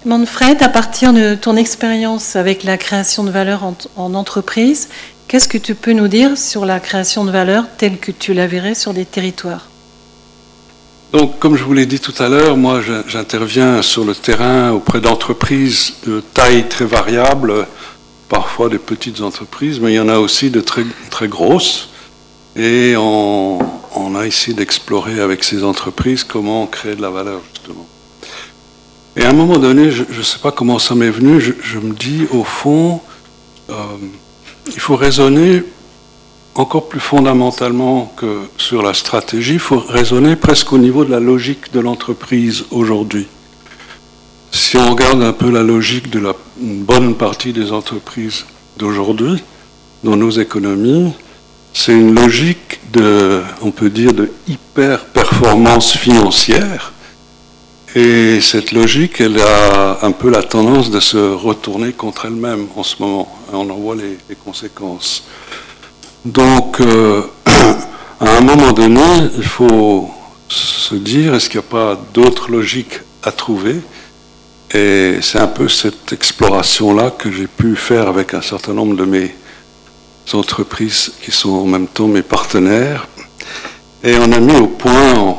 Manfred, à partir de ton expérience avec la création de valeur en entreprise, qu'est-ce que tu peux nous dire sur la création de valeur telle que tu la verrais sur des territoires ? Donc, comme je vous l'ai dit tout à l'heure, moi j'interviens sur le terrain auprès d'entreprises de taille très variable, parfois des petites entreprises, mais il y en a aussi de très, très grosses. Et on a essayé d'explorer avec ces entreprises comment créer de la valeur, justement. Et à un moment donné, je ne sais pas comment ça m'est venu, je me dis, au fond, il faut raisonner encore plus fondamentalement que sur la stratégie, il faut raisonner presque au niveau de la logique de l'entreprise aujourd'hui. Si on regarde un peu la logique de une bonne partie des entreprises d'aujourd'hui, dans nos économies, c'est une logique on peut dire, de hyper-performance financière. Et cette logique, elle a un peu la tendance de se retourner contre elle-même en ce moment. On en voit les conséquences. Donc, à un moment donné, il faut se dire, est-ce qu'il n'y a pas d'autres logiques à trouver ? Et c'est un peu cette exploration-là que j'ai pu faire avec un certain nombre de mes entreprises qui sont en même temps mes partenaires. Et on a mis au point,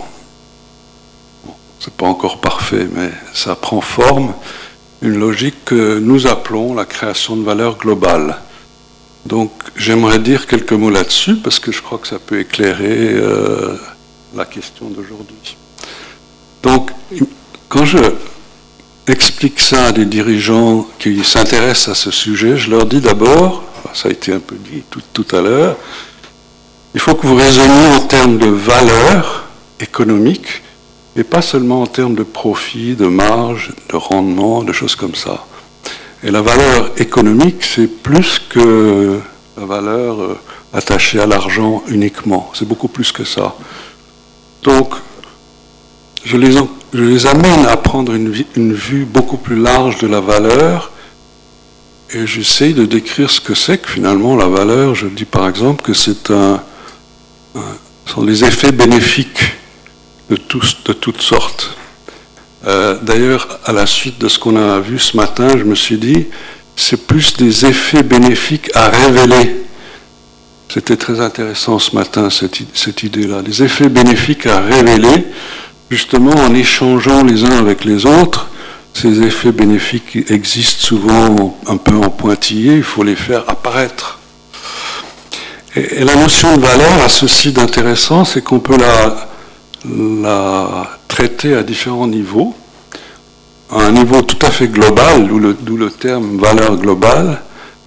c'est pas encore parfait, mais ça prend forme, une logique que nous appelons la création de valeur globale. Donc j'aimerais dire quelques mots là-dessus, parce que je crois que ça peut éclairer la question d'aujourd'hui. Donc, quand je explique ça à des dirigeants qui s'intéressent à ce sujet, je leur dis d'abord, ça a été un peu dit tout à l'heure, il faut que vous raisonniez en termes de valeur économique et pas seulement en termes de profit, de marge, de rendement, de choses comme ça. Et la valeur économique, c'est plus que la valeur attachée à l'argent uniquement. C'est beaucoup plus que ça. Donc, je les amène à prendre une vue beaucoup plus large de la valeur et j'essaye de décrire ce que c'est que finalement la valeur. Je dis par exemple que ce sont des effets bénéfiques de toutes sortes. D'ailleurs, à la suite de ce qu'on a vu ce matin, je me suis dit, c'est plus des effets bénéfiques à révéler. C'était très intéressant ce matin, cette idée-là. Des effets bénéfiques à révéler, justement en échangeant les uns avec les autres. Ces effets bénéfiques existent souvent un peu en pointillé, il faut les faire apparaître. Et la notion de valeur a ceci d'intéressant, c'est qu'on peut la traiter à différents niveaux. À un niveau tout à fait global, d'où le terme valeur globale,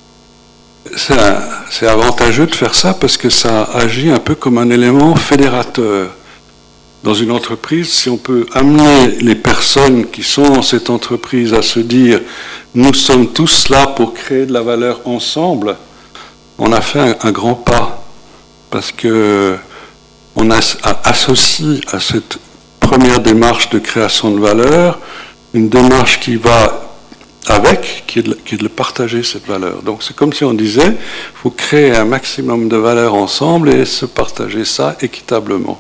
c'est avantageux de faire ça parce que ça agit un peu comme un élément fédérateur. Dans une entreprise, si on peut amener les personnes qui sont dans cette entreprise à se dire « nous sommes tous là pour créer de la valeur ensemble », on a fait un grand pas parce que on associe à cette première démarche de création de valeur une démarche qui va avec, qui est de partager cette valeur. Donc c'est comme si on disait, il faut créer un maximum de valeur ensemble et se partager ça équitablement.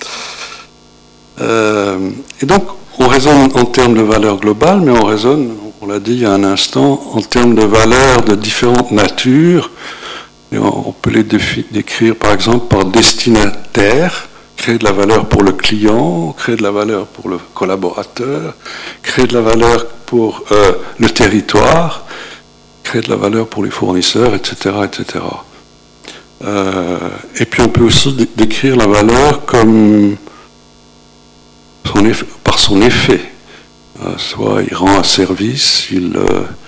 Et donc on raisonne en termes de valeur globale, mais on raisonne, on l'a dit il y a un instant, en termes de valeurs de différentes natures. Et on peut les décrire par exemple par destinataire, créer de la valeur pour le client, créer de la valeur pour le collaborateur, créer de la valeur pour le territoire, créer de la valeur pour les fournisseurs, etc. etc. Et puis on peut aussi décrire la valeur comme par son effet. Soit il rend un service, il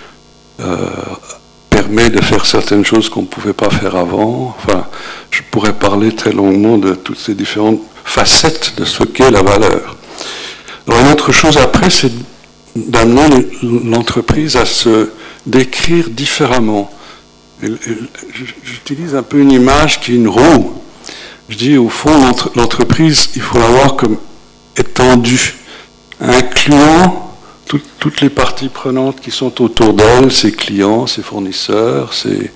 permet de faire certaines choses qu'on ne pouvait pas faire avant. Enfin, je pourrais parler très longuement de toutes ces différentes facettes de ce qu'est la valeur. Alors, une autre chose après, c'est d'amener l'entreprise à se décrire différemment. J'utilise un peu une image qui est une roue. Je dis, au fond, l'entreprise, il faut la voir comme étendue, incluant toutes les parties prenantes qui sont autour d'elle, ses clients, ses fournisseurs, ses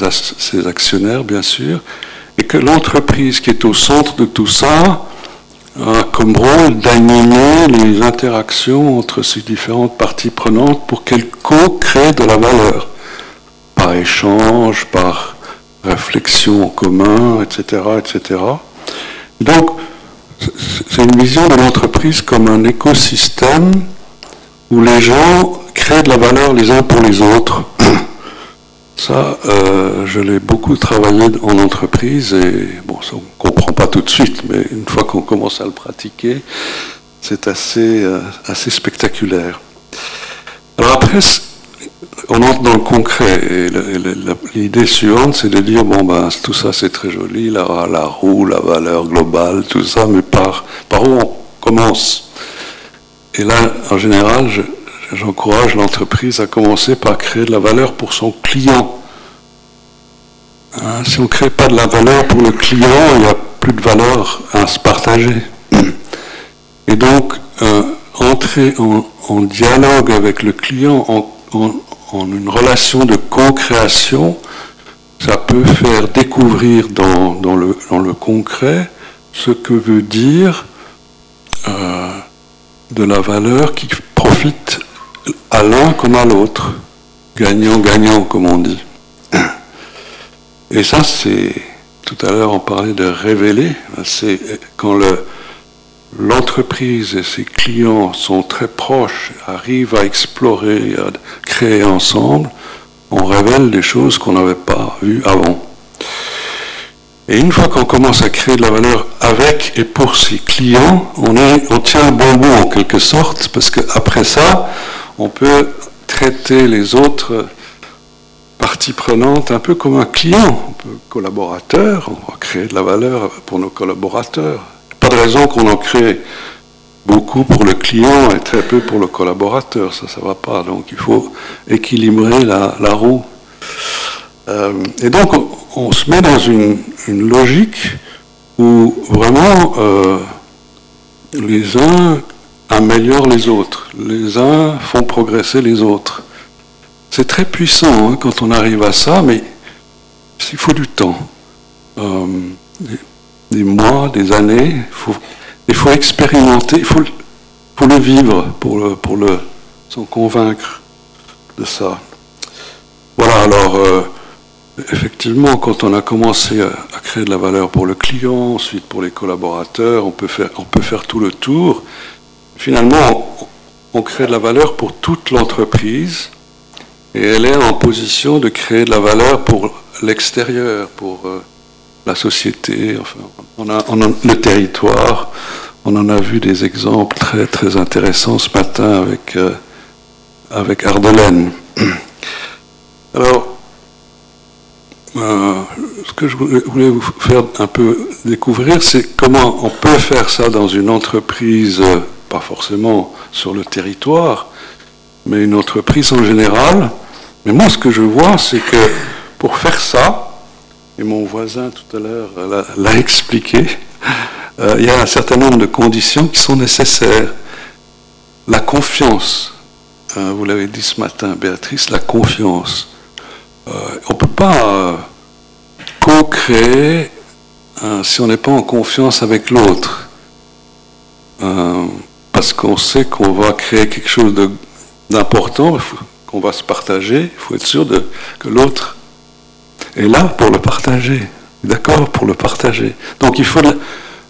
actionnaires, bien sûr, et que l'entreprise qui est au centre de tout ça a comme rôle d'animer les interactions entre ces différentes parties prenantes pour qu'elles co-créent de la valeur, par échange, par réflexion en commun, etc., etc. Donc, c'est une vision de l'entreprise comme un écosystème où les gens créent de la valeur les uns pour les autres. Ça, je l'ai beaucoup travaillé en entreprise et bon, ça on ne comprend pas tout de suite, mais une fois qu'on commence à le pratiquer, c'est assez spectaculaire. Alors après, on entre dans le concret et l'idée suivante, c'est de dire bon ben tout ça c'est très joli, la roue, la valeur globale, tout ça, mais par où on commence? Et là, en général, j'encourage l'entreprise à commencer par créer de la valeur pour son client. Hein, si on ne crée pas de la valeur pour le client, il n'y a plus de valeur à se partager. Et donc, entrer en dialogue avec le client, en une relation de co-création, ça peut faire découvrir dans le concret ce que veut dire de la valeur qui profite à l'un comme à l'autre. Gagnant-gagnant, comme on dit. Et ça, c'est, tout à l'heure on parlait de révéler, c'est quand l'entreprise et ses clients sont très proches, arrivent à explorer, à créer ensemble, on révèle des choses qu'on n'avait pas vues avant. Et une fois qu'on commence à créer de la valeur avec et pour ses clients, on tient un bon bout en quelque sorte, parce qu'après ça, on peut traiter les autres parties prenantes un peu comme un client, un peu collaborateur. On va créer de la valeur pour nos collaborateurs. Pas de raison qu'on en crée beaucoup pour le client et très peu pour le collaborateur. Ça va pas. Donc il faut équilibrer la roue. Et donc on se met dans une logique où vraiment les uns améliorent les autres, les uns font progresser les autres. C'est très puissant hein, quand on arrive à ça, mais il faut du temps. Des mois, des années, il faut expérimenter, il faut le vivre pour s'en convaincre de ça. Voilà, alors effectivement, quand on a commencé à créer de la valeur pour le client, ensuite pour les collaborateurs, on peut faire tout le tour. Finalement, on crée de la valeur pour toute l'entreprise et elle est en position de créer de la valeur pour l'extérieur, pour la société, enfin, on a le territoire. On en a vu des exemples très, très intéressants ce matin avec Ardelaine. Alors, ce que je voulais vous faire un peu découvrir, c'est comment on peut faire ça dans une entreprise, pas forcément sur le territoire, mais une entreprise en général. Mais moi, ce que je vois, c'est que pour faire ça, et mon voisin tout à l'heure l'a expliqué, il y a un certain nombre de conditions qui sont nécessaires. La confiance, vous l'avez dit ce matin, Béatrice, la confiance. On ne peut pas co-créer si on n'est pas en confiance avec l'autre. Parce qu'on sait qu'on va créer quelque chose d'important, qu'on va se partager, il faut être sûr que l'autre est là pour le partager, d'accord, pour le partager. Donc il faut de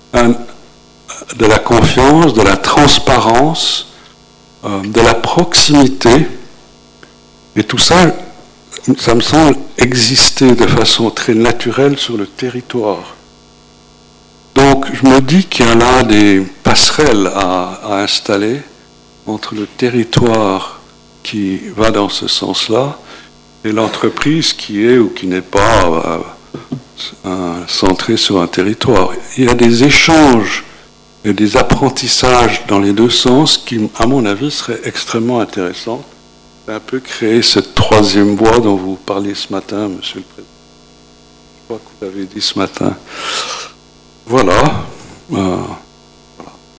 la confiance, de la transparence, de la proximité, et tout ça, ça me semble exister de façon très naturelle sur le territoire. Donc je me dis qu'il y en a des passerelles à installer entre le territoire qui va dans ce sens-là et l'entreprise qui est ou qui n'est pas centrée sur un territoire. Il y a des échanges et des apprentissages dans les deux sens qui, à mon avis, seraient extrêmement intéressants. C'est un peu créer cette troisième voie dont vous parliez ce matin, Monsieur le Président. Je crois que vous l'avez dit ce matin. Voilà.